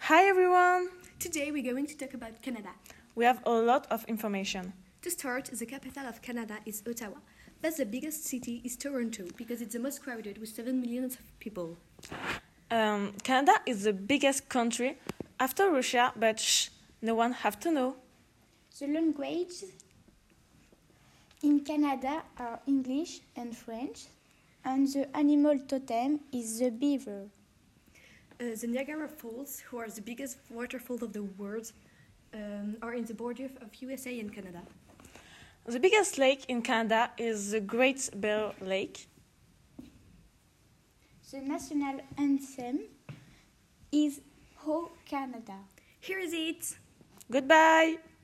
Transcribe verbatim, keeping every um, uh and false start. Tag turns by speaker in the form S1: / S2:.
S1: Hi everyone!
S2: Today we're going to talk about Canada.
S1: We have a lot of information.
S2: To start, the capital of Canada is Ottawa, but the biggest city is Toronto because it's the most crowded with seven million of people.
S1: Um, Canada is the biggest country after Russia, but shh, no one have to know.
S3: The languages in Canada are English and French, and the animal totem is the beaver.
S2: Uh, the Niagara Falls, who are the biggest waterfalls of the world, um, are in the border of U S A and Canada.
S1: The biggest lake in Canada is the Great Bear Lake.
S3: The national anthem is Ho Canada.
S2: Here is it!
S1: Goodbye!